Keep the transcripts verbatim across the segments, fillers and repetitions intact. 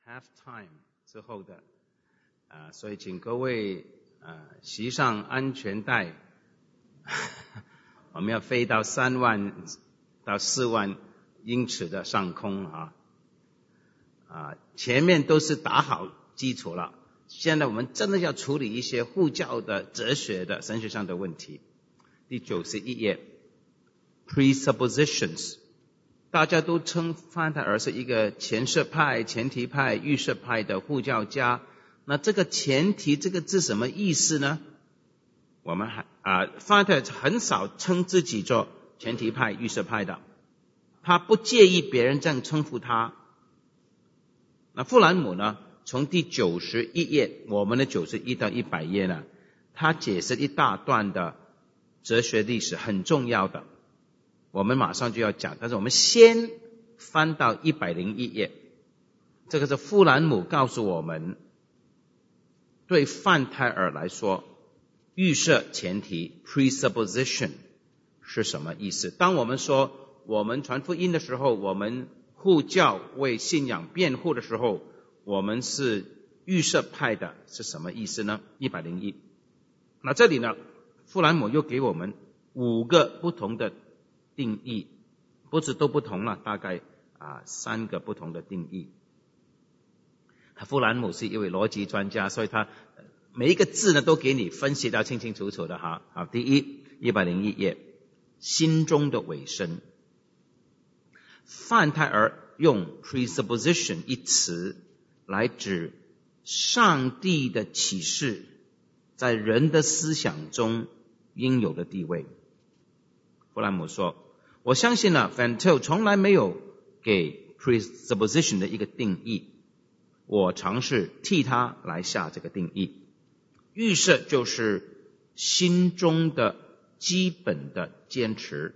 halftime 之后的啊，所以请各位啊系上安全带，我们要飞到三万到四万英尺的上空啊啊，前面都是打好基础了，现在我们真的要处理一些护教的哲学的神学上的问题。第九十一页 presuppositions， 大家都称范泰尔是一个前设派、前提派、预设派的护教家。那这个前提这个字什么意思呢？我们还啊，范泰尔很少称自己做前提派、预设派的，他不介意别人这样称呼他。那富兰姆呢，从第九十一页，我们的九十一到一百页呢，他解释一大段的哲学历史，很重要的，我们马上就要讲，但是我们先翻到一百零一页。这个是富兰姆告诉我们，对范泰尔来说，预设前提 presupposition 是什么意思？当我们说我们传福音的时候，我们护教为信仰辩护的时候，我们是预设派的，是什么意思呢？一百零一。那这里呢，富兰姆又给我们五个不同的定义，不是都不同了，大概啊三个不同的定义。富兰姆是一位逻辑专家，所以他每一个字呢都给你分析到清清楚楚的哈。好，第一，一百零一页，心中的尾声。范泰尔用 presupposition 一词来指上帝的启示在人的思想中应有的地位。富兰姆说，我相信呢 Van Til 从来没有给 presupposition 的一个定义，我尝试替他来下这个定义。预设就是心中的基本的坚持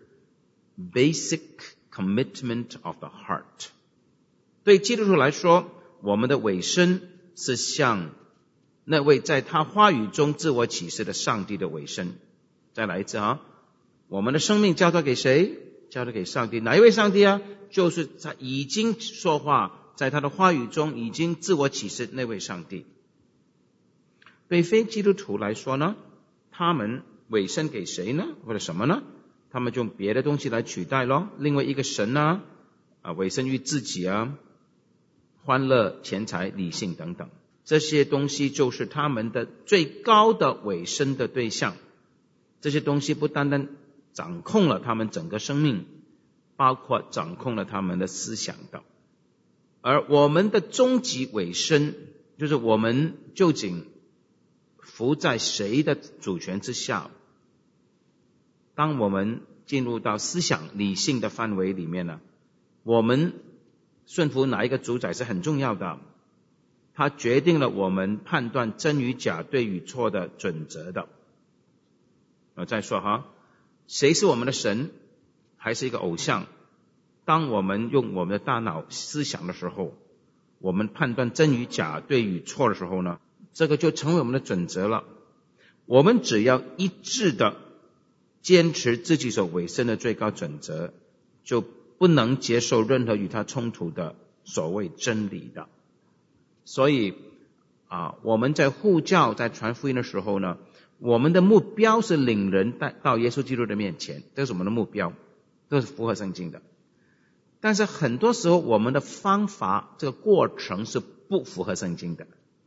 basic commitment of the heart。 对基督徒来说，我们的委身是向那位在他话语中自我启示的上帝的委身。再来一次啊，我们的生命交托给谁？交托给上帝。哪一位上帝啊？就是他已经说话，在他的话语中已经自我启示那位上帝。对非基督徒来说呢，他们委身给谁呢？或者什么呢？他们就用别的东西来取代咯，另外一个神啊，啊委身于自己啊，欢乐、钱财、理性等等，这些东西就是他们的最高的委身的对象。这些东西不单单掌控了他们整个生命，包括掌控了他们的思想的。而我们的终极委身，就是我们究竟服在谁的主权之下。当我们进入到思想理性的范围里面呢，我们顺服哪一个主宰是很重要的，它决定了我们判断真与假、对与错的准则的。我再说哈，谁是我们的神，还是一个偶像？当我们用我们的大脑思想的时候，我们判断真与假、对与错的时候呢，这个就成为我们的准则了。我们只要一致的坚持自己所委身的最高准则，就不能接受任何与它冲突的所谓真理的。所以啊，我们在护教在传福音的时候呢，我们的目标是领人带到耶稣基督的面前，这是我们的目标，这是符合圣经的。但是很多时候我们的方法这个过程是不符合圣经的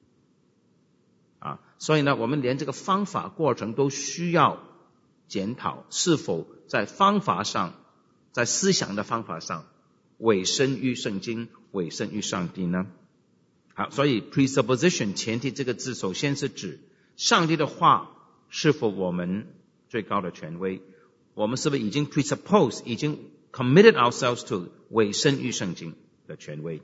啊，所以呢，我们连这个方法过程都需要检讨，是否在方法上，在思想的方法上委身于圣经，委身于上帝呢？好，所以 presupposition 前提这个字首先是指上帝的话是否我们最高的权威，我们是不是已经 presuppose 已经 committed ourselves to 委身于圣经的权威。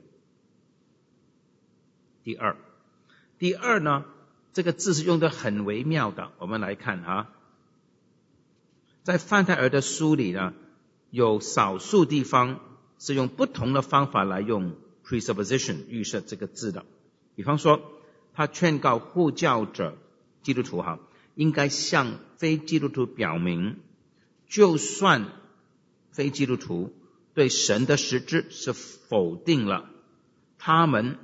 第二第二呢，这个字是用得很微妙的，我们来看哈，在范泰尔的书里呢，有少数地方是用不同的方法来用 presupposition 预设这个字的。比方说，他劝告护教者基督徒哈，应该向非基督徒表明，就算非基督徒对神的实质是否定了，他们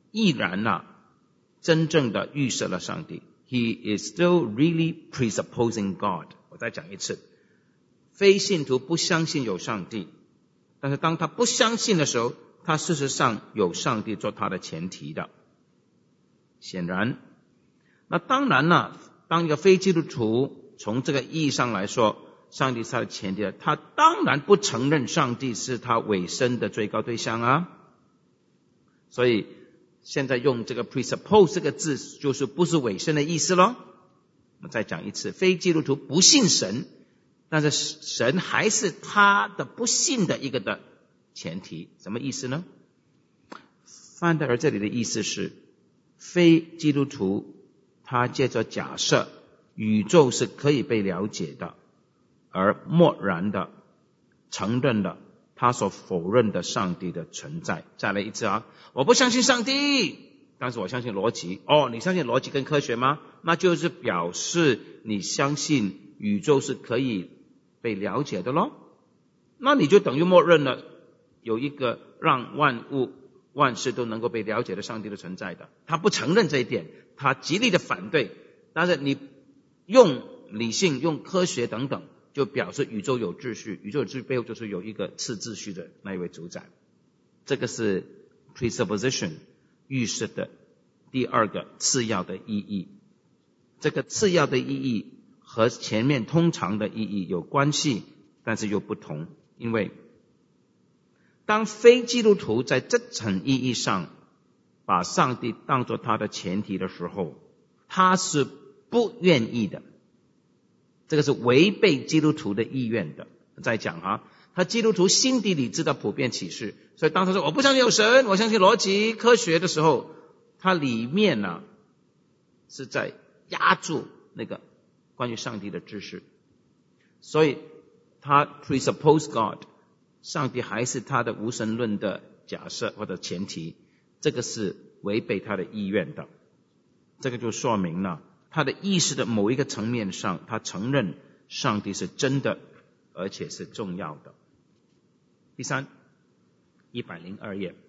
依然啊真正的预设了上帝。 He is still really presupposing God。 我再讲一次，非信徒不相信有上帝，但是当他不相信的时候，他事实上有上帝做他的前提的。显然，那当然了，当一个非基督徒从这个意义上来说，上帝是他的前提的，他当然不承认上帝是他委身的最高对象啊。所以现在用这个 presuppose 这个字，就是不是委身的意思咯。我们再讲一次，非基督徒不信神，但是神还是他的不信的一个的前提。什么意思呢？范德尔这里的意思是，非基督徒他借着假设宇宙是可以被了解的，而默然的承认了他所否认的上帝的存在。再来一次啊，我不相信上帝，但是我相信逻辑。哦，你相信逻辑跟科学吗？那就是表示你相信宇宙是可以被了解的咯。那你就等于默认了有一个让万物万事都能够被了解的上帝的存在的。他不承认这一点，他极力的反对，但是你用理性用科学等等，就表示宇宙有秩序，宇宙有秩序背后就是有一个次秩序的那一位主宰。这个是 presupposition 预设的第二个次要的意义。这个次要的意义和前面通常的意义有关系，但是又不同。因为当非基督徒在这层意义上把上帝当作他的前提的时候，他是不愿意的，这个是违背基督徒的意愿的。再讲哈，他基督徒心底里知道普遍启示，所以当他说我不相信有神，我相信逻辑科学的时候，他里面呢、啊、是在压住那个关于上帝的知识，所以他 presuppose God， 上帝还是他的无神论的假设或者前提，这个是违背他的意愿的。这个就说明了他的意识的某一个层面上，他承认上帝是真的，而且是重要的。第三，一百零二页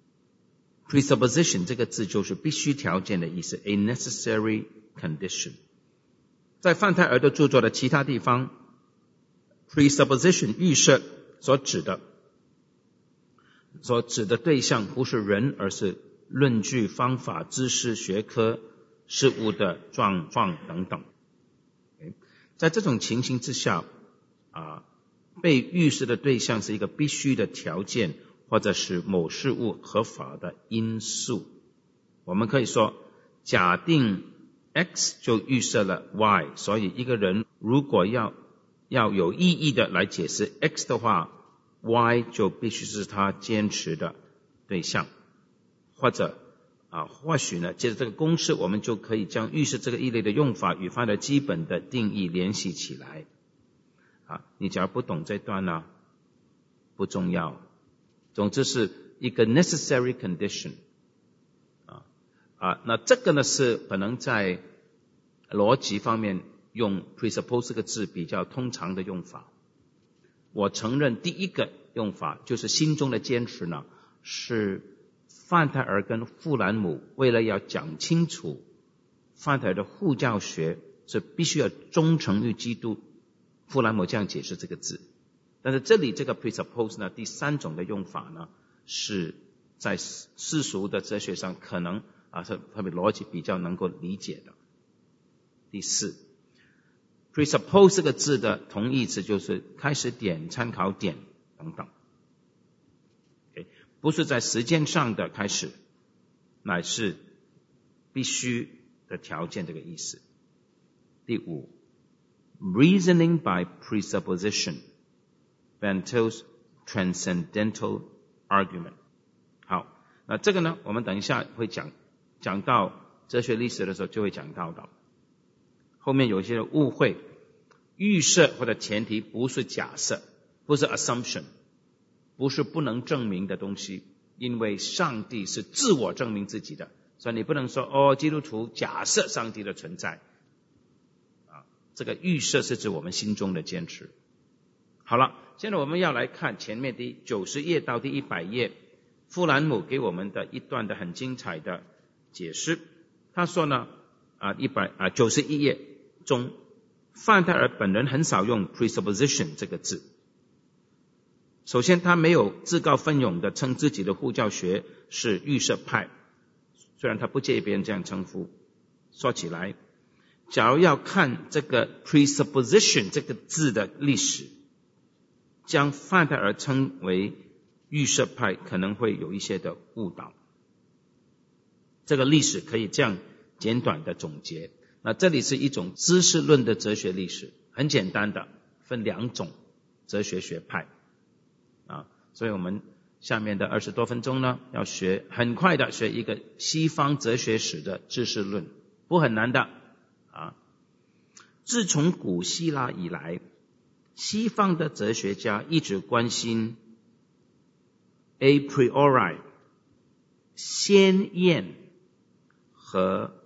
presupposition 这个字就是必须条件的意思， a necessary condition。 在范泰尔的著作的其他地方， presupposition 预设所指的所指的对象不是人，而是论据、方法、知识、学科、事物的状况等等。在这种情形之下啊，被预示的对象是一个必须的条件，或者是某事物合法的因素。我们可以说，假定 X 就预设了 Y， 所以一个人如果要要有意义的来解释 X 的话， Y 就必须是他坚持的对象。或者啊，或许呢，借着这个公式，我们就可以将预示这个一类的用法与它的基本的定义联系起来。啊，你假如不懂这段呢，不重要。总之是一个 necessary condition。啊啊，那这个呢是可能在逻辑方面用 presuppose 这个字比较通常的用法。我承认第一个用法就是心中的坚持呢，是范泰尔跟富兰姆为了要讲清楚范泰尔的护教学是必须要忠诚于基督，富兰姆这样解释这个字。但是这里这个 presuppose 呢，第三种的用法呢，是在世俗的哲学上可能啊是特别逻辑比较能够理解的。第四， presuppose 这个字的同义词就是开始点、参考点等等，不是在时间上的开始，乃是必须的条件这个意思。第五， reasoning by presupposition entails transcendental argument。 好，那这个呢，我们等一下会讲讲到哲学历史的时候就会讲到的。后面有一些误会，预设或者前提不是假设，不是 assumption，不是不能证明的东西，因为上帝是自我证明自己的，所以你不能说哦，基督徒假设上帝的存在啊，这个预设是指我们心中的坚持。好了，现在我们要来看前面第九十页到第一百页富兰姆给我们的一段的很精彩的解释。他说呢，啊，一百啊九十一页中，范特尔本人很少用 presupposition 这个字。首先，他没有自告奋勇的称自己的护教学是预设派，虽然他不介意别人这样称呼。说起来，假如要看这个 presupposition 这个字的历史，将范特尔称为预设派可能会有一些的误导。这个历史可以这样简短的总结。那这里是一种知识论的哲学历史，很简单的分两种哲学学派啊，所以我们下面的二十多分钟呢，要学很快的学一个西方哲学史的知识论，不很难的啊。自从古希腊以来，西方的哲学家一直关心 a priori 先验和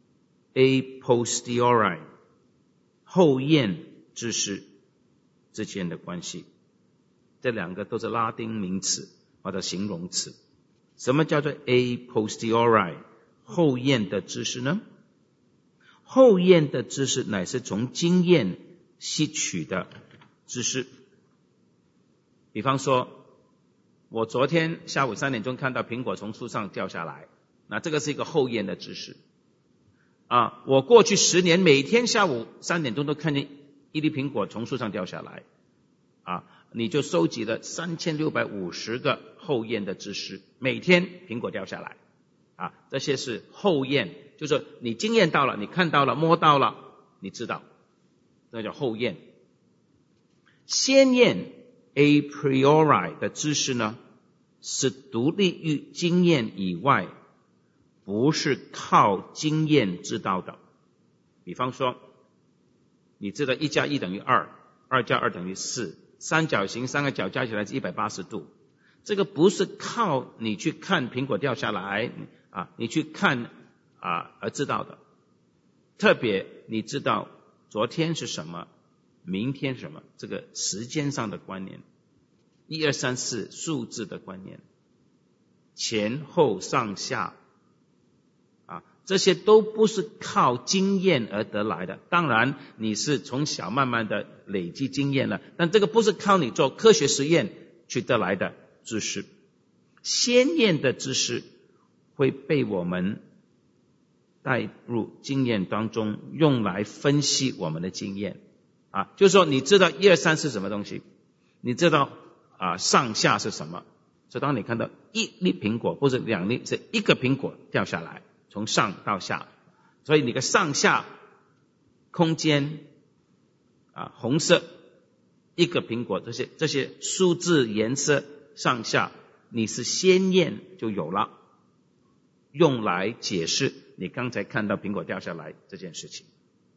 a posteriori 后验知识之间的关系。这两个都是拉丁名词或者形容词。什么叫做 a posteriori 后验的知识呢？后验的知识乃是从经验吸取的知识。比方说，我昨天下午三点钟看到苹果从树上掉下来，那这个是一个后验的知识啊。我过去十年每天下午三点钟都看见一粒苹果从树上掉下来啊，你就收集了三千六百五十个后验的知识，每天苹果掉下来啊，这些是后验，就是你经验到了，你看到了，摸到了，你知道，那叫后验。先验 a priori 的知识呢，是独立于经验以外，不是靠经验知道的。比方说，你知道一加一等于二，二加二等于四，三角形三个角加起来是一百八十度，这个不是靠你去看苹果掉下来啊，你去看啊而知道的。特别你知道昨天是什么，明天是什么，这个时间上的观念，一二三四数字的观念，前后上下啊，这些都不是靠经验而得来的。当然你是从小慢慢的累积经验了，但这个不是靠你做科学实验去得来的知识。先验的知识会被我们带入经验当中，用来分析我们的经验啊，就是说你知道一二三是什么东西，你知道啊上下是什么，所以当你看到一粒苹果，不是两粒，是一个苹果掉下来，从上到下，所以你的上下空间啊，红色一个苹果，这些这些数字颜色上下，你是先验就有了，用来解释你刚才看到苹果掉下来这件事情。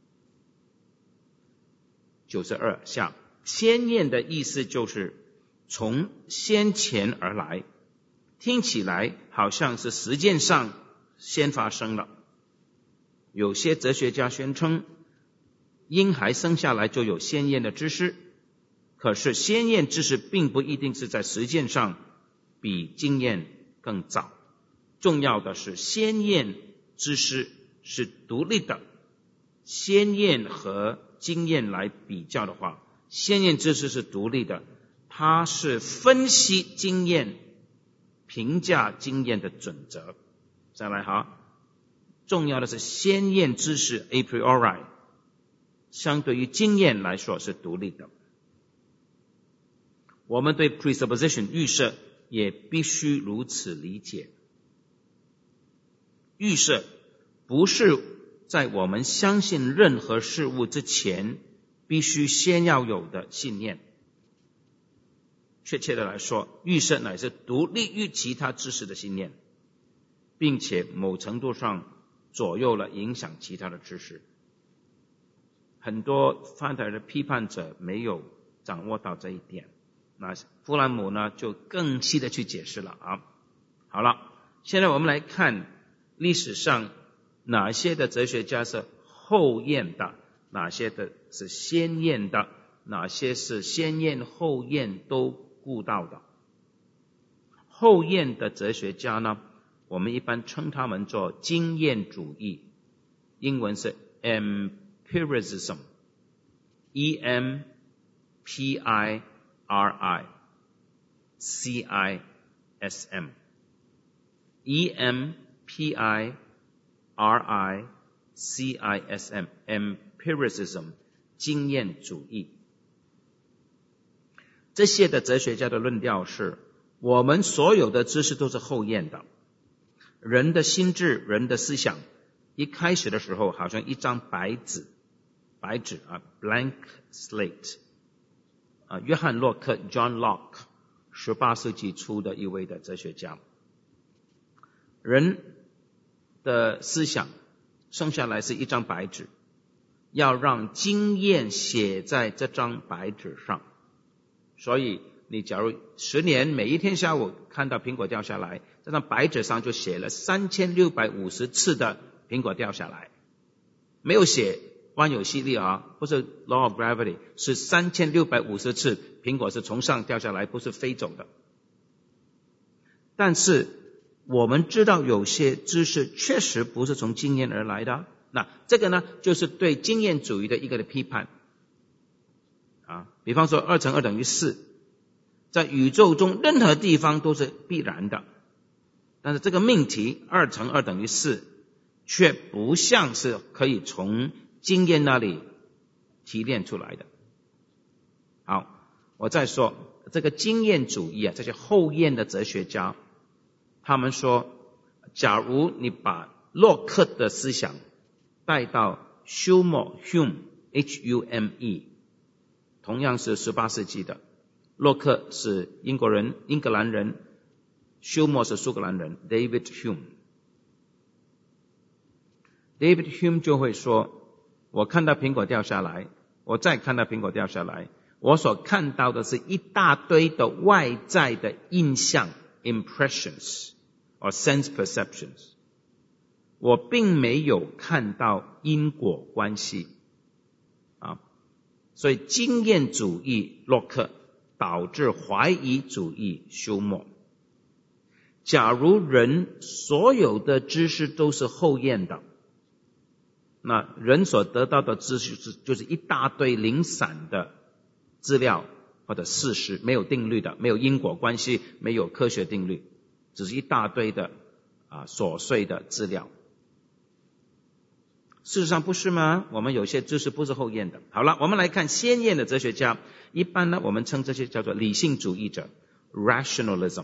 九十二项，先验的意思就是从先前而来，听起来好像是实践上先发生了。有些哲学家宣称，婴孩生下来就有先验的知识，可是先验知识并不一定是在实践上比经验更早。重要的是，先验知识是独立的。先验和经验来比较的话，先验知识是独立的，它是分析经验、评价经验的准则。再来哈，重要的是先验知识 a priori 相对于经验来说是独立的。我们对 presupposition 预设也必须如此理解。预设不是在我们相信任何事物之前必须先要有的信念。确切的来说，预设乃是独立于其他知识的信念，并且某程度上左右了影响其他的知识。很多范特尔的批判者没有掌握到这一点，那弗兰姆呢就更细的去解释了啊。好了，现在我们来看历史上哪些的哲学家是后验的，哪些的是先验的，哪些是先验后验都顾到的。 后验的哲学家呢，我们一般称他们做经验主义，英文是 empiricism， E M P I R I C I S M E M P I R I C I S M empiricism 经验主义。这些的哲学家的论调是，我们所有的知识都是后验的，人的心智，人的思想一开始的时候好像一张白纸，白纸啊 blank slate 啊，约翰洛克 John Locke 十八世纪初的一位的哲学家。人的思想生下来是一张白纸，要让经验写在这张白纸上。所以你假如十年每一天下午看到苹果掉下来，这张白纸上就写了三千六百五十次的苹果掉下来，没有写万有引力啊，不是 law of gravity， 是三千六百五十次苹果是从上掉下来，不是飞走的。但是我们知道有些知识确实不是从经验而来的，那这个呢就是对经验主义的一个的批判啊。比方说二乘二等于四，在宇宙中任何地方都是必然的，但是这个命题二乘二等于四却不像是可以从经验那里提炼出来的。好，我再说这个经验主义啊，这些后验的哲学家，他们说，假如你把洛克的思想带到休谟 Hume H U M E， 同样是十八世纪的，洛克是英国人，英格兰人，休谟是苏格兰人 David Hume。David Hume 就会说，我看到苹果掉下来，我再看到苹果掉下来，我所看到的是一大堆的外在的印象 impressions or sense perceptions， 我并没有看到因果关系啊。所以经验主义洛克导致怀疑主义休谟。假如人所有的知识都是后验的，那人所得到的知识就是一大堆零散的资料或者事实，没有定律的，没有因果关系，没有科学定律，只是一大堆的啊琐碎的资料。事实上不是吗？我们有些知识不是后验的。好了，我们来看先验的哲学家，一般呢我们称这些叫做理性主义者 rationalism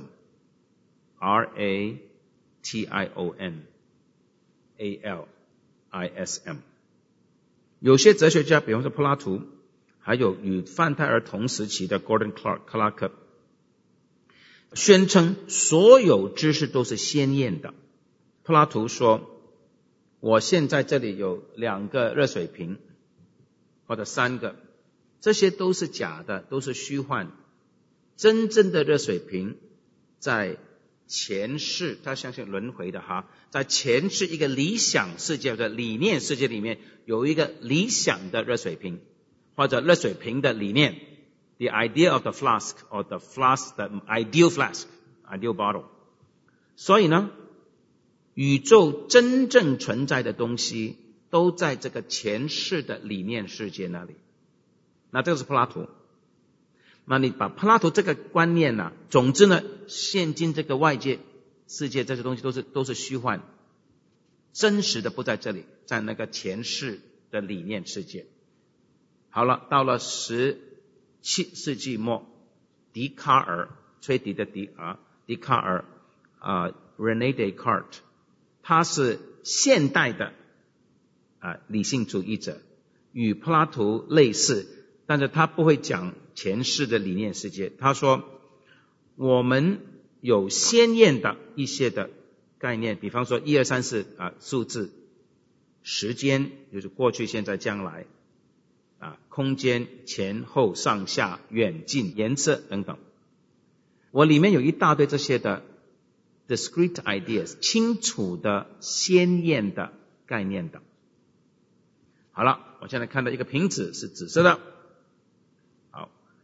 R A T I O N A L I S M。 有些哲学家比方说柏拉图，还有与范泰尔同时期的 Gordon Clark 宣称所有知识都是先验的。柏拉图说，我现在这里有两个热水瓶或者三个，这些都是假的，都是虚幻。真正的热水瓶在前世，他相信轮回的哈，在前世一个理想世界的理念世界里面，有一个理想的热水瓶，或者热水瓶的理念 the idea of the flask or the flask the ideal flask ideal bottle。 所以呢宇宙真正存在的东西都在这个前世的理念世界那里。那这个是柏拉图。那你把柏拉图这个观念呢、啊，总之呢，现今这个外界世界这些东西都是都是虚幻，真实的不在这里，在那个前世的理念世界。好了，到了十七世纪末，笛卡尔，吹笛的笛啊，笛卡尔啊 ，René Descartes， 他是现代的啊理性主义者，与柏拉图类似，但是他不会讲前世的理念世界。他说，我们有先验的一些的概念，比方说一二三四啊数字，时间就是过去、现在、将来啊，空间前后上下远近颜色等等。我里面有一大堆这些的 discrete ideas， 清楚的鲜艳的概念的。好了，我现在看到一个瓶子是紫色的。好，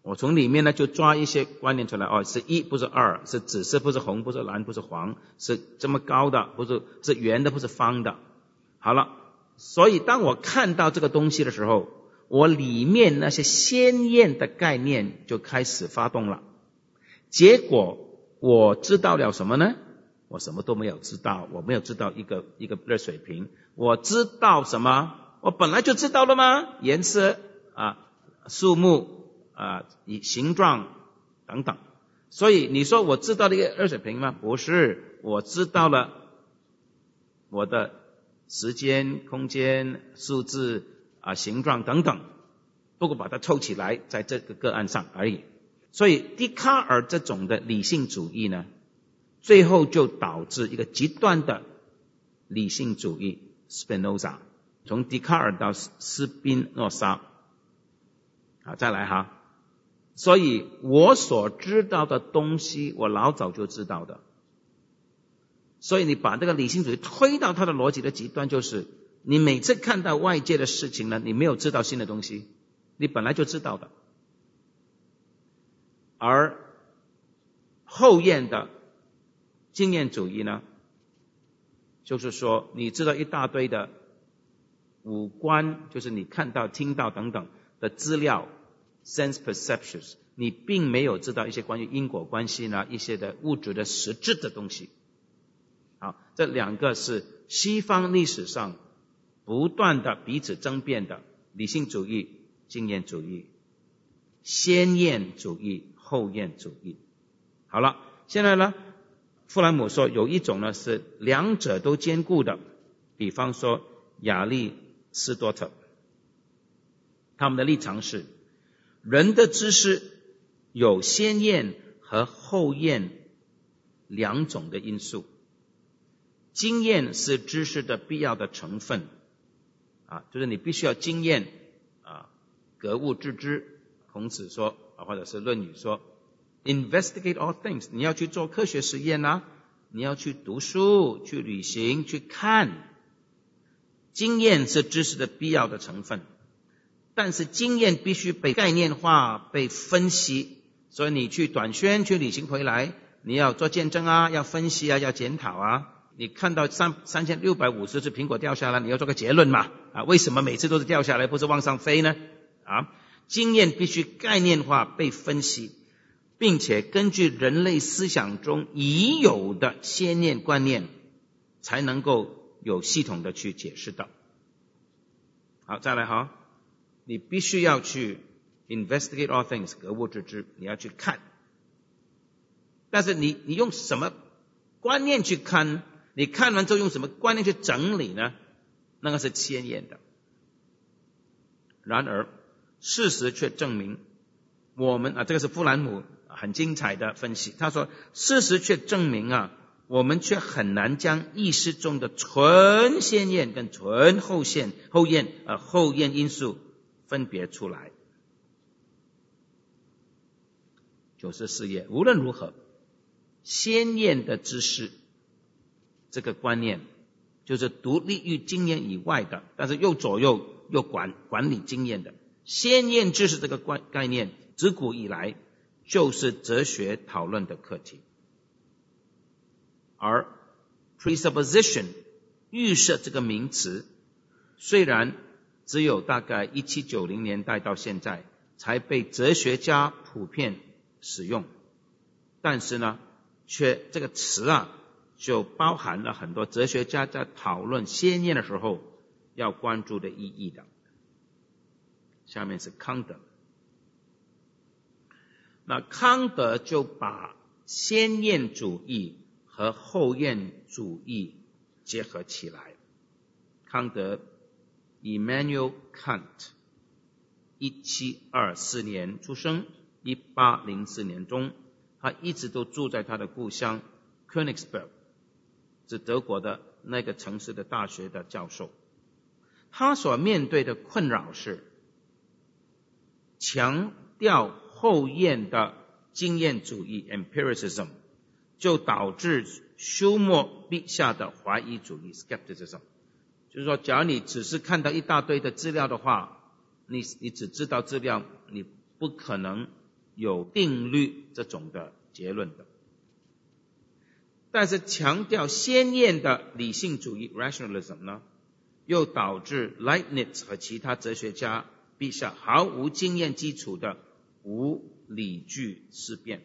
我从里面呢就抓一些观念出来，哦，是一不是二，是紫色不是红，不是蓝不是黄，是这么高的不是是圆的不是方的。好了，所以当我看到这个东西的时候，我里面那些鲜艳的概念就开始发动了。结果我知道了什么呢？我什么都没有知道，我没有知道一个一个热水瓶。我知道什么？我本来就知道了吗？颜色啊，树木啊，形状等等。所以你说我知道了一个热水瓶吗？不是，我知道了我的时间、空间、数字啊、形状等等，不过把它凑起来在这个个案上而已。所以笛卡尔这种的理性主义呢，最后就导致一个极端的理性主义 Spinoza， 从笛卡尔到斯宾诺莎。好，再来哈。所以我所知道的东西我老早就知道的，所以你把这个理性主义推到它的逻辑的极端，就是你每次看到外界的事情呢，你没有知道新的东西，你本来就知道的。而后验的经验主义呢，就是说你知道一大堆的五官，就是你看到听到等等的资料 sense perceptions， 你并没有知道一些关于因果关系呢，一些的物质的实质的东西。好，这两个是西方历史上不断的彼此争辩的理性主义、经验主义、先验主义、后验主义。好了，现在呢，弗兰姆说有一种呢是两者都兼顾的，比方说亚里士多德，他们的立场是人的知识有先验和后验两种的因素，经验是知识的必要的成分啊，就是你必须要经验啊，格物致知。孔子说，或者是论语说 investigate all things， 你要去做科学实验啊，你要去读书，去旅行，去看。经验是知识的必要的成分，但是经验必须被概念化，被分析。所以你去短宣，去旅行回来，你要做见证啊，要分析啊，要检讨啊。你看到三三千六百五十只苹果掉下来，你要做个结论嘛？啊，为什么每次都是掉下来，不是往上飞呢？啊，经验必须概念化，被分析，并且根据人类思想中已有的先验观念，才能够有系统的去解释到。好，再来哈，你必须要去 investigate all things， 格物致知，你要去看。但是你你用什么观念去看？你看完之后用什么观念去整理呢？那个是先验的。然而事实却证明，我们啊，这个是弗兰姆很精彩的分析。他说，事实却证明啊，我们却很难将意识中的纯先验跟纯后验后验呃后验因素分别出来。九十四页，无论如何，先验的知识这个观念，就是独立于经验以外的，但是又左右又管管理经验的先验知识这个概念，自古以来就是哲学讨论的课题。而 presupposition 预设这个名词，虽然只有大概一七九零年代到现在才被哲学家普遍使用，但是呢，却这个词啊，就包含了很多哲学家在讨论先验的时候要关注的意义的。下面是康德，那康德就把先验主义和后验主义结合起来。康德 Immanuel Kant 一七二四年出生，一八零四年终，他一直都住在他的故乡 Königsberg， 是德国的那个城市的大学的教授。他所面对的困扰是强调后验的经验主义 empiricism， 就导致休谟笔下的怀疑主义 skepticism。 就是说，假如你只是看到一大堆的资料的话，你你只知道资料，你不可能有定律这种的结论的。但是强调先验的理性主义 rationalism 呢，又导致 Leibniz 和其他哲学家笔下毫无经验基础的无理据思辨。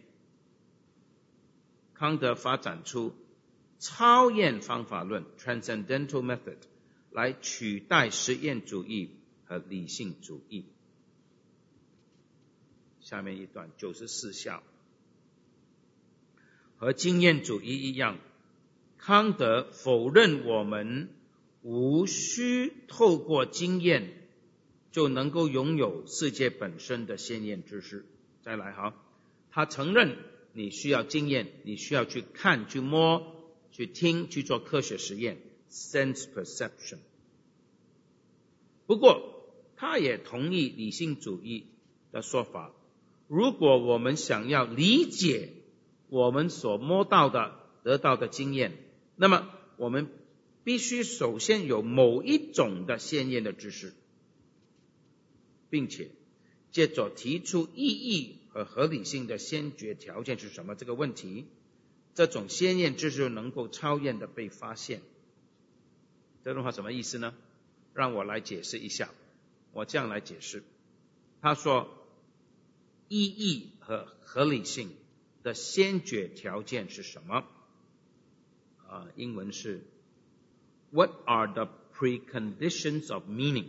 康德发展出超验方法论 transcendental method 来取代实验主义和理性主义。下面一段九十四孝，和经验主义一样，康德否认我们无需透过经验就能够拥有世界本身的先验知识。再来哈，他承认你需要经验，你需要去看、去摸、去听、去做科学实验 sense perception。 不过他也同意理性主义的说法，如果我们想要理解我们所摸到的得到的经验，那么我们必须首先有某一种的先验的知识，并且接着提出意义和合理性的先决条件是什么这个问题，这种先验知识能够超验的被发现。这段话什么意思呢？让我来解释一下。我这样来解释，他说意义和合理性的先决条件是什么？啊，英文是 What are the preconditions of meaning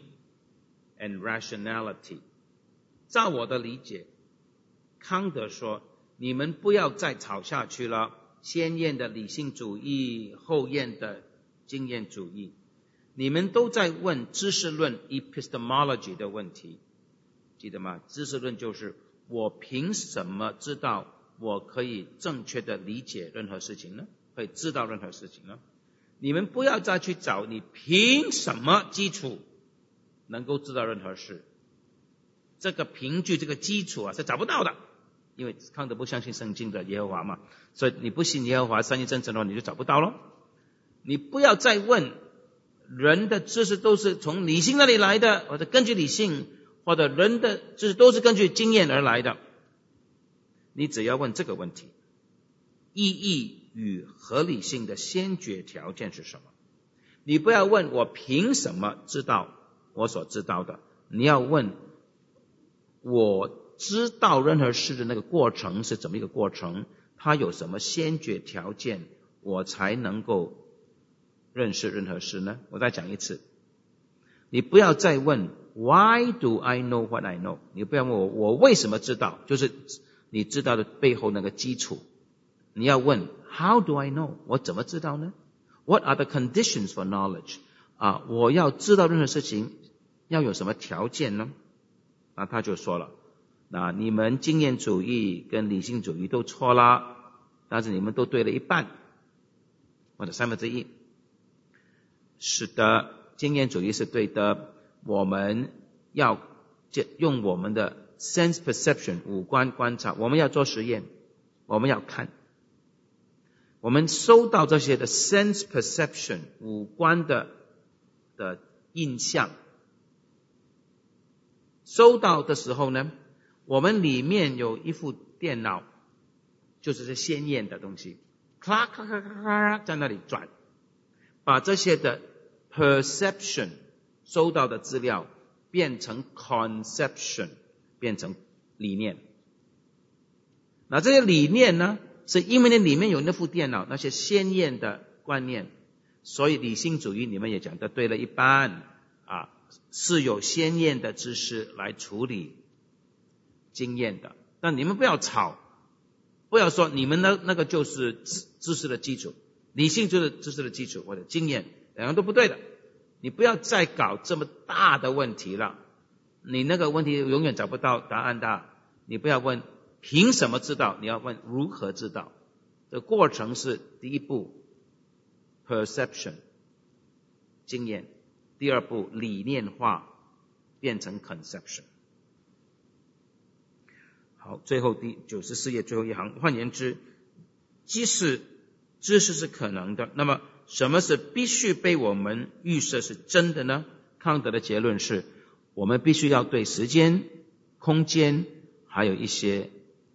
and rationality？ 照我的理解，康德说你们不要再吵下去了，先验的理性主义，后验的经验主义，你们都在问知识论 epistemology 的问题，记得吗？知识论就是我凭什么知道我可以正确的理解任何事情呢？可以知道任何事情呢？你们不要再去找你凭什么基础能够知道任何事，这个凭据这个基础啊是找不到的，因为康德不相信圣经的耶和华嘛，所以你不信耶和华三一真神的话，你就找不到咯。你不要再问人的知识都是从理性那里来的，或者根据理性，或者人的知识都是根据经验而来的。你只要问这个问题，意义与合理性的先决条件是什么？你不要问我凭什么知道我所知道的，你要问我知道任何事的那个过程是怎么一个过程，它有什么先决条件，我才能够认识任何事呢？我再讲一次，你不要再问 Why do I know what I know？ 你不要问我我为什么知道，就是你知道的背后那个基础。你要问 How do I know？ 我怎么知道呢？ What are the conditions for knowledge？ 啊，我要知道任何事情要有什么条件呢？那他就说了，那你们经验主义跟理性主义都错啦，但是你们都对了一半或者三分之一。是的，经验主义是对的，我们要用我们的 sense perception 五官观察，我们要做实验，我们要看，我们收到这些的 sense perception 五官的的印象，收到的时候呢，我们里面有一副电脑，就是这鲜艳的东西，咔咔咔咔咔在那里转，把这些的 perception 收到的资料变成 conception， 变成理念。那这些理念呢，是因为那里面有那副电脑，那些鲜艳的观念，所以理性主义你们也讲得对了一半啊，是有鲜艳的知识来处理经验的。但你们不要吵，不要说你们的那个就是知识的基础，理性就是知识的基础或者经验，两个都不对的。你不要再搞这么大的问题了，你那个问题永远找不到答案的。你不要问凭什么知道，你要问如何知道。这个过程是第一步 perception 经验，第二步理念化变成 conception。 好，最后第九十四页最后一行，换言之，即使知识是可能的，那么什么是必须被我们预设是真的呢？康德的结论是，我们必须要对时间、空间还有一些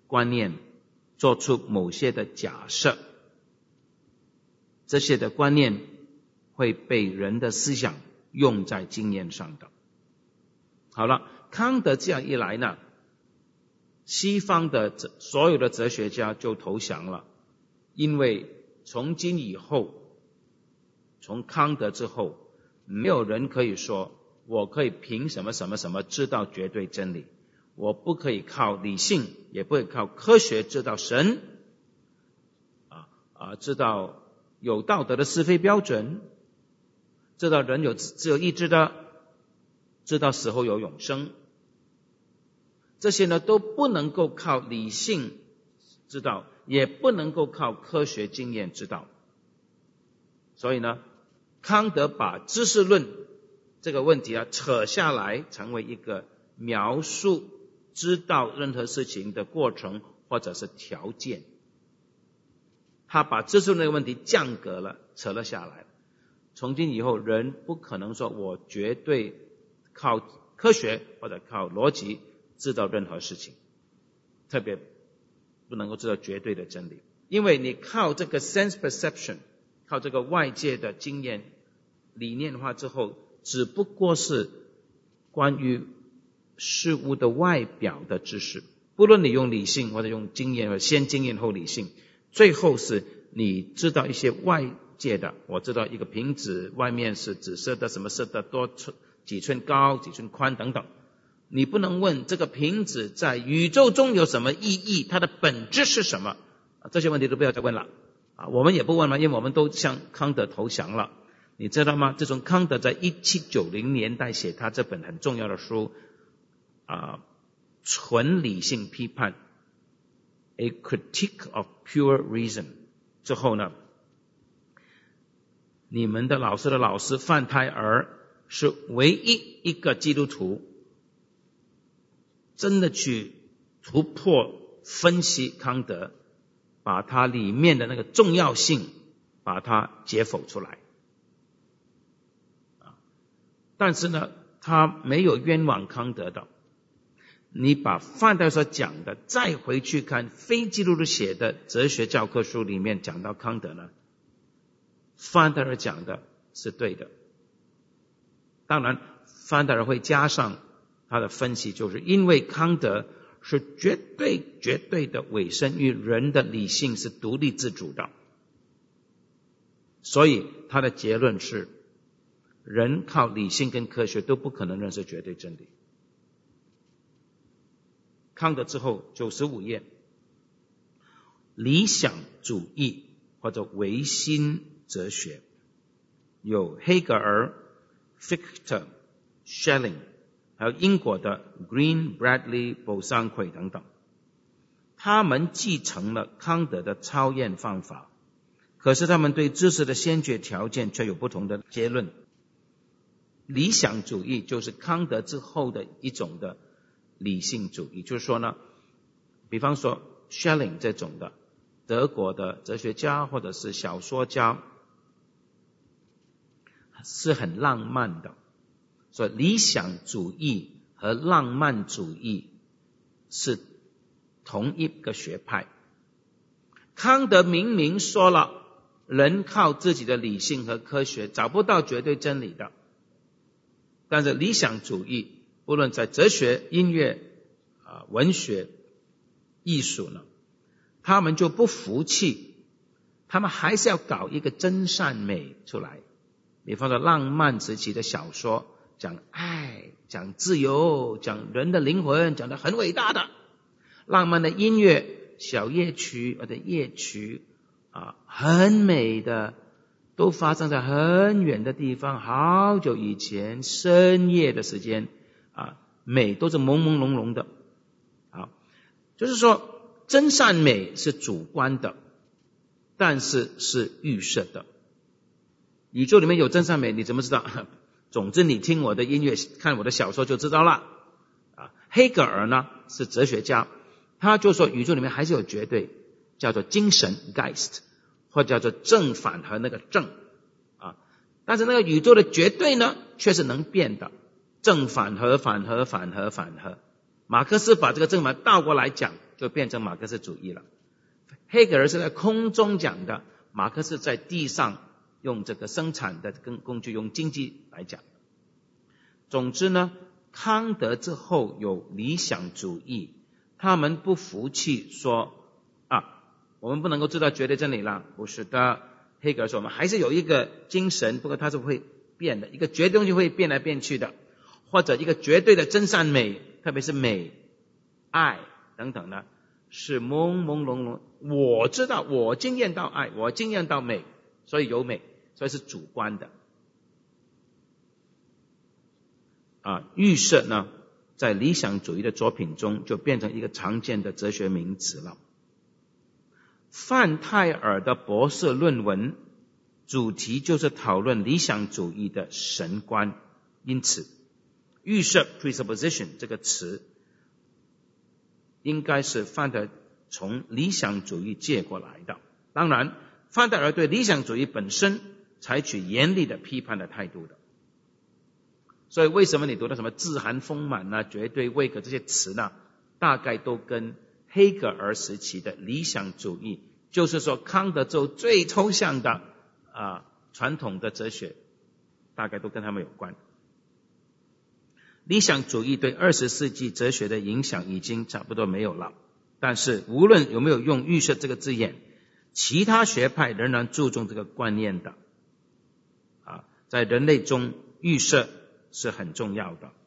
观念做出某些的假设，这些的观念会被人的思想用在经验上的。好了，康德这样一来呢，西方的所有的哲学家就投降了，因为从今以后，从康德之后，没有人可以说我可以凭什么什么什么知道绝对真理，我不可以靠理性，也不可以靠科学知道神啊啊，知道有道德的是非标准，知道人有自由意志的，知道死后有永生，这些呢都不能够靠理性知道，也不能够靠科学经验知道。所以呢，康德把知识论这个问题啊扯下来，成为一个描述知道任何事情的过程或者是条件。他把知识论这个问题降格了，扯了下来。从今以后，人不可能说我绝对靠科学或者靠逻辑知道任何事情，特别不能够知道绝对的真理。因为你靠这个 sense perception， 靠这个外界的经验理念化之后，只不过是关于事物的外表的知识，不论你用理性或者用经验，或先经验后理性，最后是你知道一些外界的，我知道一个瓶子外面是紫色的，什么色的，多寸几寸高几寸宽等等。你不能问这个瓶子在宇宙中有什么意义，它的本质是什么，这些问题都不要再问了啊，我们也不问了，因为我们都向康德投降了。你知道吗？自从康德在一七九零年代写他这本很重要的书啊，纯理性批判 A Critique of Pure Reason 之后呢，你们的老师的老师范泰尔是唯一一个基督徒真的去突破分析康德，把它里面的那个重要性把它解剖出来。但是呢，他没有冤枉康德的。你把范泰尔所讲的再回去看非基督徒写的哲学教科书里面讲到康德呢，范泰尔讲的是对的。当然范泰尔会加上他的分析，就是因为康德是绝对绝对的委身于人的理性是独立自主的，所以他的结论是人靠理性跟科学都不可能认识绝对真理。康德之后九十五页，理想主义或者唯心哲学，有黑格尔、Fichte、Schelling， 还有英国的 Green、Bradley、Bosanquet 等等。他们继承了康德的超验方法，可是他们对知识的先决条件却有不同的结论。理想主义就是康德之后的一种的理性主义，就是说呢，比方说 Schelling 这种的德国的哲学家或者是小说家是很浪漫的，所以理想主义和浪漫主义是同一个学派。康德明明说了，人靠自己的理性和科学找不到绝对真理的，但是理想主义不论在哲学、音乐、啊、文学、艺术呢，他们就不服气，他们还是要搞一个真善美出来。比方说浪漫时期的小说，讲爱、讲自由、讲人的灵魂，讲得很伟大的。浪漫的音乐，小夜曲或者夜曲啊，很美的，都发生在很远的地方，好久以前，深夜的时间啊，美都是朦朦胧胧的。好，就是说真善美是主观的，但是是预设的。宇宙里面有真善美，你怎么知道？总之你听我的音乐，看我的小说就知道了。啊，黑格尔呢是哲学家，他就说宇宙里面还是有绝对，叫做精神 Geist， 或者叫做正反和那个正啊。但是那个宇宙的绝对呢，却是能变的，正反和反和反和反和。马克思把这个正反倒过来讲， 就变成马克思主义了。黑格尔是在空中讲的，马克思在地上用这个生产的工具，用经济来讲。总之呢，康德之后有理想主义，他们不服气说啊，我们不能够知道绝对真理了，不是的。黑格尔说我们还是有一个精神，不过它是会变的，一个绝对东西会变来变去的，或者一个绝对的真善美，特别是美、爱等等的，是朦朦胧胧。我知道，我经验到爱，我经验到美，所以有美，所以是主观的。啊，预设呢，在理想主义的作品中就变成一个常见的哲学名词了。范泰尔的博士论文主题就是讨论理想主义的神观，因此预设 presupposition 这个词应该是范泰尔从理想主义借过来的。当然，范泰尔对理想主义本身采取严厉的批判的态度的。所以为什么你读到什么自含丰满啊、绝对位格这些词呢，大概都跟黑格尔时期的理想主义，就是说康德之后最抽象的啊传统的哲学，大概都跟他们有关。理想主义对二十世纪哲学的影响已经差不多没有了，但是无论有没有用预设这个字眼，其他学派仍然注重这个观念的。啊，在人类中预设是很重要的。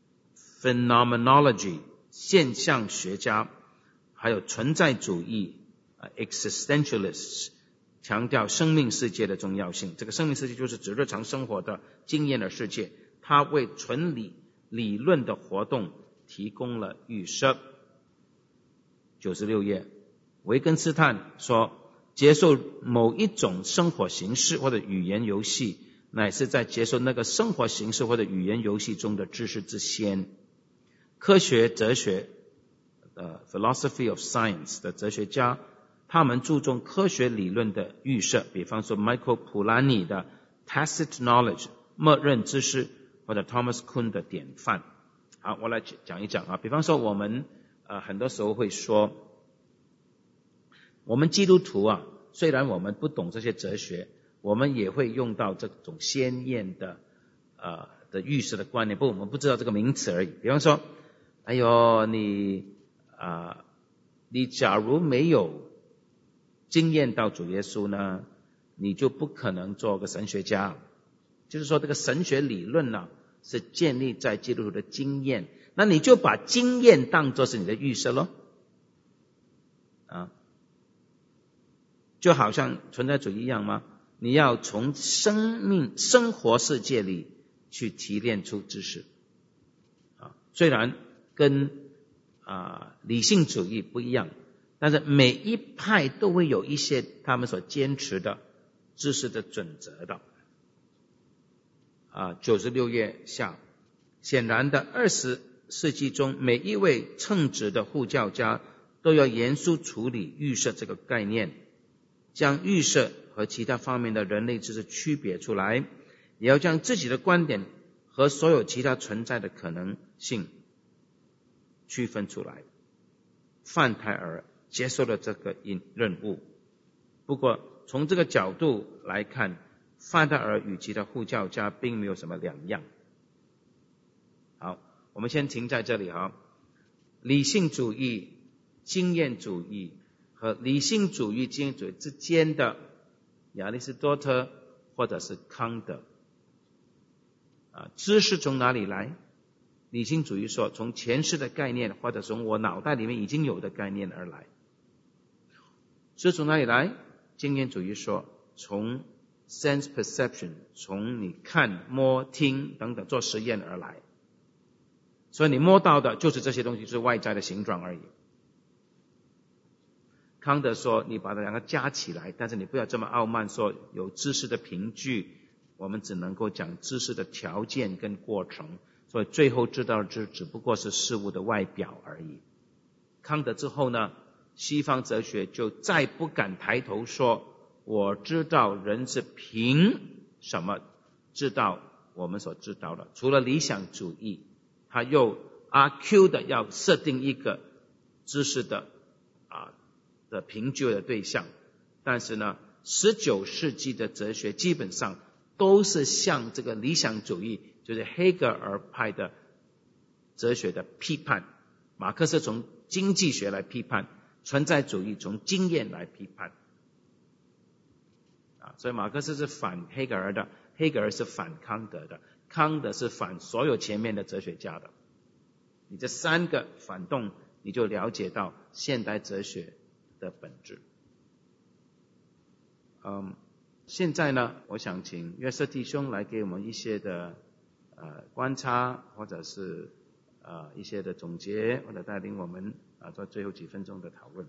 Phenomenology 现象学家还有存在主义 existentialists 强调生命世界的重要性。这个生命世界就是指日常生活的经验的世界，它为纯理理论的活动提供了预设。九十六页，维根斯坦说，接受某一种生活形式或者语言游戏，乃是在接受那个生活形式或者语言游戏中的知识之先。科学哲学呃 philosophy of science 的哲学家，他们注重科学理论的预设，比方说 Michael Polanyi 的 tacit knowledge 默认知识，或者 Thomas Kuhn 的典范。好，我来讲一讲啊。比方说我们呃很多时候会说，我们基督徒啊，虽然我们不懂这些哲学，我们也会用到这种鲜艳的呃的预设的观念，不过我们不知道这个名词而已。比方说，哎呦，你啊、呃，你假如没有经验到主耶稣呢，你就不可能做个神学家。就是说，这个神学理论呢、啊，是建立在基督徒的经验，那你就把经验当作是你的预设咯。啊，就好像存在主义一样吗？你要从生命生活世界里去提炼出知识。啊，虽然跟啊理性主义不一样，但是每一派都会有一些他们所坚持的知识的准则的。啊，九十六页下，显然的，二十世纪中每一位称职的护教家都要严肃处理预设这个概念，将预设和其他方面的人类知识区别出来，也要将自己的观点和所有其他存在的可能性区分出来。范泰尔接受了这个任务，不过从这个角度来看，范泰尔与其他护教家并没有什么两样。好，我们先停在这里哈。理性主义、经验主义和理性主义、经验主义之间的亚里士多德或者是康德，啊，知识从哪里来？理性主义说从前世的概念或者从我脑袋里面已经有的概念而来。知识从哪里来？经验主义说从 sense perception 从你看、摸、听等等做实验而来。所以你摸到的就是这些东西，是外在的形状而已。康德说你把它两个加起来，但是你不要这么傲慢说有知识的凭据，我们只能够讲知识的条件跟过程，所以最后知道的只只不过是事物的外表而已。康德之后呢，西方哲学就再不敢抬头说我知道人是凭什么知道我们所知道的，除了理想主义，他又阿 Q 的要设定一个知识的的评究的对象。但是呢，十九世纪的哲学基本上都是向这个理想主义，就是黑格尔派的哲学的批判。马克思从经济学来批判，存在主义从经验来批判。啊，所以马克思是反黑格尔的，黑格尔是反康德的，康德是反所有前面的哲学家的。你这三个反动，你就了解到现代哲学的本质。嗯，现在呢，我想请约瑟弟兄来给我们一些的呃观察，或者是呃一些的总结，或者带领我们啊做最后几分钟的讨论。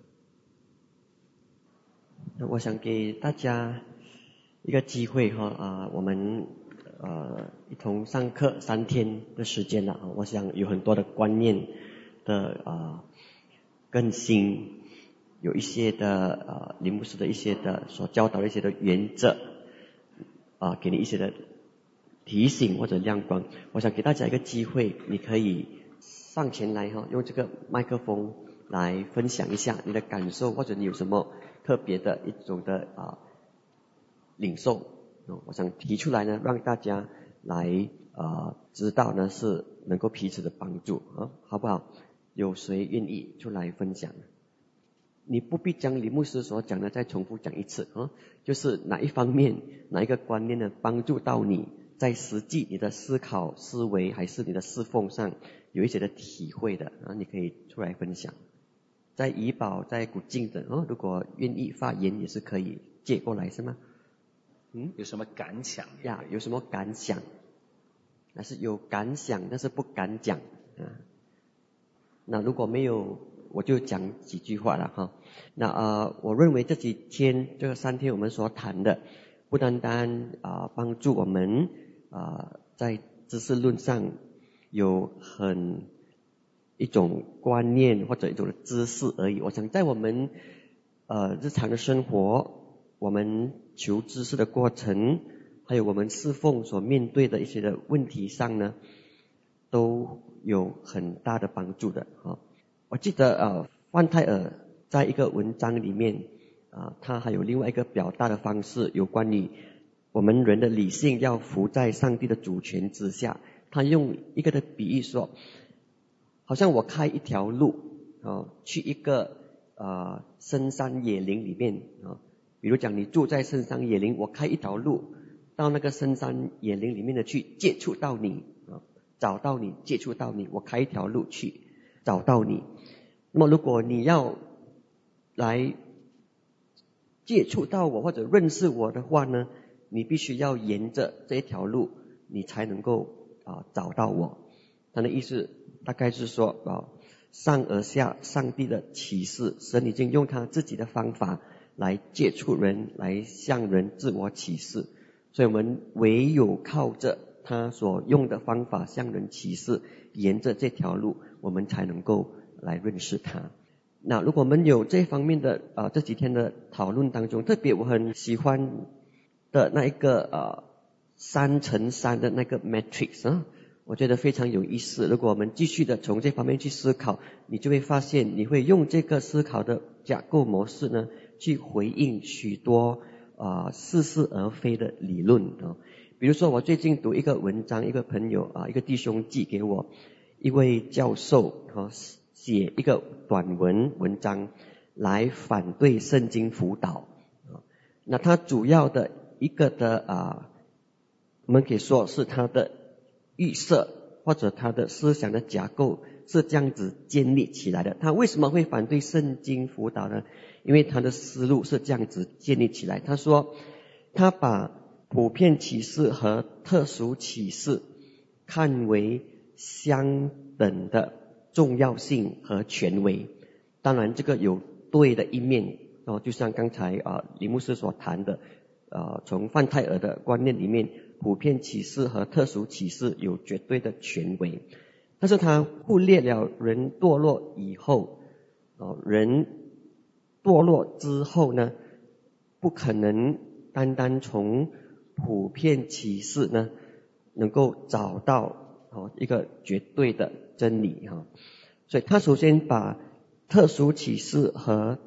我想给大家一个机会哈啊，我们呃一同上课三天的时间了啊，我想有很多的观念的啊更新。有一些的呃林牧师的一些的所教导的一些的原则啊、呃，给你一些的提醒或者亮光。我想给大家一个机会，你可以上前来哈，用这个麦克风来分享一下你的感受，或者你有什么特别的一种的啊、呃、领受、哦、我想提出来呢，让大家来啊、呃、知道呢是能够彼此的帮助啊，好不好？有谁愿意出来分享？你不必将李牧师所讲的再重复讲一次啊，就是哪一方面哪一个观念呢帮助到你在实际你的思考思维还是你的侍奉上有一些的体会的啊，你可以出来分享。在怡保在古晋的哦，如果愿意发言也是可以借过来是吗？ 嗯，有什么感想呀？有什么感想？那是有感想但是不敢讲啊。那如果没有我就讲几句话了哈。那呃，我认为这几天这个三天我们所谈的，不单单啊、呃、帮助我们啊、呃、在知识论上有很一种观念或者一种知识而已。我想在我们呃日常的生活，我们求知识的过程，还有我们侍奉所面对的一些的问题上呢，都有很大的帮助的啊。我记得呃，范泰尔在一个文章里面啊，他还有另外一个表达的方式，有关于我们人的理性要服在上帝的主权之下。他用一个的比喻说，好像我开一条路啊，去一个呃深山野林里面啊，比如讲你住在深山野林，我开一条路到那个深山野林里面的去接触到你啊，找到你，接触到你，我开一条路去找到你。那么如果你要来接触到我或者认识我的话呢，你必须要沿着这一条路，你才能够啊找到我。他的意思大概是说啊，上而下上帝的启示，神已经用他自己的方法来接触人，来向人自我启示，所以我们唯有靠着他所用的方法向人启示，沿着这条路我们才能够来认识他。那如果我们有这方面的啊、呃、这几天的讨论当中，特别我很喜欢的那一个呃三乘三的那个 matrix 啊，我觉得非常有意思。如果我们继续的从这方面去思考，你就会发现你会用这个思考的架构模式呢，去回应许多啊、呃、似是而非的理论啊。比如说我最近读一个文章，一个朋友啊，一个弟兄寄给我，一位教授啊写一个短文文章来反对圣经辅导啊。那他主要的一个的啊，我们可以说是他的预设或者他的思想的架构是这样子建立起来的。他为什么会反对圣经辅导呢？因为他的思路是这样子建立起来。他说他把普遍启示和特殊启示看为相等的重要性和权威。当然这个有对的一面哦，就像刚才啊李牧师所谈的呃，从范泰尔的观念里面，普遍启示和特殊启示有绝对的权威，但是他忽略了人堕落以后哦，人堕落之后呢，不可能单单从普遍启示呢能够找到哦一个绝对的真理哈。所以他首先把特殊启示和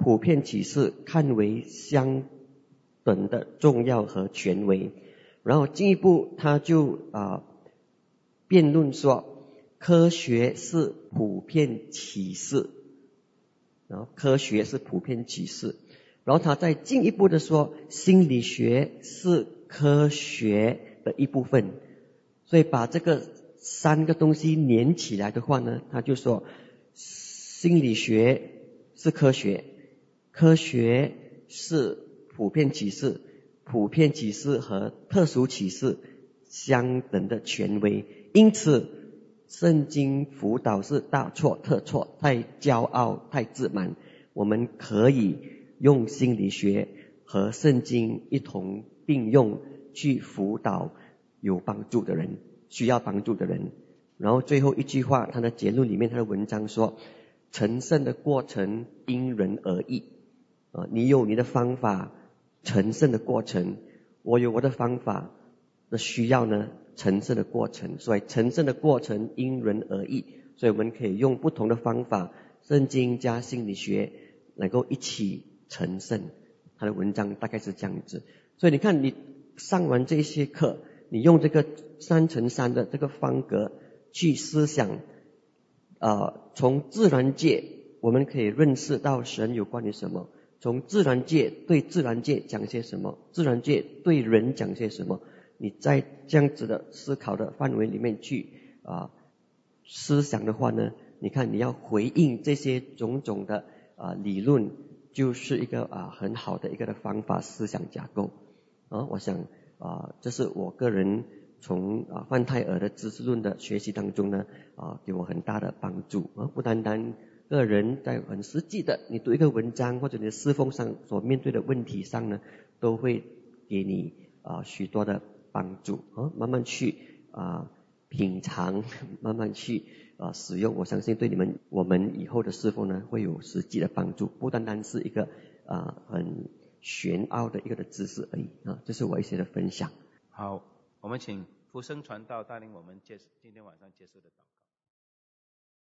普遍启示看为相等的重要和权威。然后进一步他就啊辩论说，科学是普遍启示，然后科学是普遍启示，然后他再进一步的说，心理学是科学的一部分。所以把这个三个东西连起来的话呢，他就说心理学是科学，科学是普遍启示，普遍启示和特殊启示相等的权威。因此圣经辅导是大错特错，太骄傲，太自满。我们可以用心理学和圣经一同并用，去辅导有帮助的人，需要帮助的人。然后最后一句话，他的结论里面，他的文章说，成圣的过程因人而异。啊，你有你的方法，成圣的过程，我有我的方法，那需要呢成圣的过程。所以成圣的过程因人而异，所以我们可以用不同的方法，圣经加心理学能够一起成圣。他的文章大概是这样子。所以你看，你上完这些课，你用这个三乘三的这个方格去思想，呃，从自然界我们可以认识到神有关于什么，从自然界对自然界讲些什么，自然界对人讲些什么。你在这样子的思考的范围里面去啊、呃、思想的话呢，你看你要回应这些种种的啊、呃、理论，就是一个啊、呃、很好的一个的方法思想架构啊。我想啊、呃，这是我个人从啊范泰尔的知识论的学习当中呢啊、呃、给我很大的帮助啊。不单单个人在很实际的，你读一个文章或者你的侍奉上所面对的问题上呢，都会给你啊、呃、许多的帮助啊，慢慢去啊、呃、品尝，慢慢去啊、呃、使用，我相信对你们我们以后的侍奉呢会有实际的帮助，不单单是一个啊、呃、很玄奥的一个的知识而已啊。这是我一些的分享。 好，我们请福生传道带领我们结今天晚上结束的祷告。